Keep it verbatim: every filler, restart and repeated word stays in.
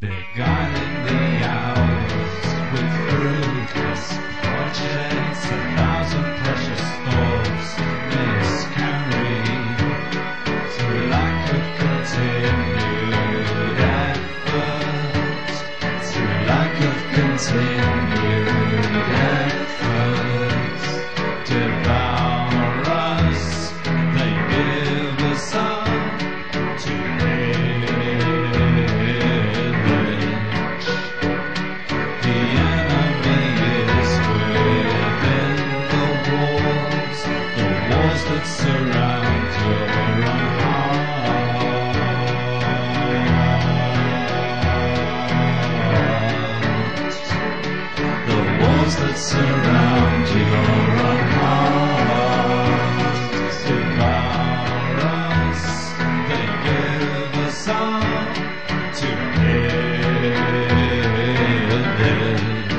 Beguiling the hours with fruitless projects, a thousand precious thoughts miscarried through lack of continued effort, through lack of continued effort. Devour us, they give us up to that surround your own heart. The walls that surround your own heart devour us, they give us up to pillage.